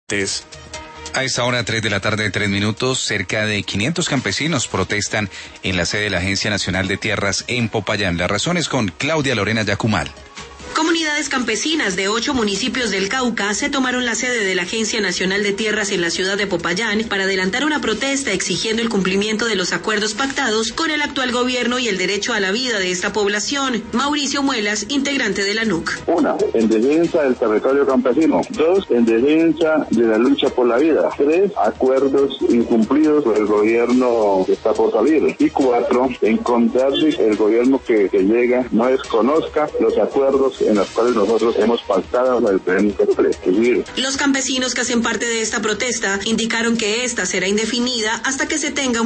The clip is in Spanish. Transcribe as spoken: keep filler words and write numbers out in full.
A esta hora, tres de la tarde, tres minutos, cerca de quinientos campesinos protestan en la sede de la Agencia Nacional de Tierras en Popayán. Las razones con Claudia Lorena Yacumal. Comunidades campesinas de ocho municipios del Cauca se tomaron la sede de la Agencia Nacional de Tierras en la ciudad de Popayán para adelantar una protesta exigiendo el cumplimiento de los acuerdos pactados con el actual gobierno y el derecho a la vida de esta población. Mauricio Muelas, integrante de la N U C. Una, en defensa del territorio campesino. Dos, en defensa de la lucha por la vida. Tres, acuerdos incumplidos por el gobierno que está por salir. Y cuatro, encontrar el gobierno que, que llega no desconozca los acuerdos en las cuales nosotros hemos pactado la diferente civil. Los campesinos que hacen parte de esta protesta indicaron que esta será indefinida hasta que se tenga un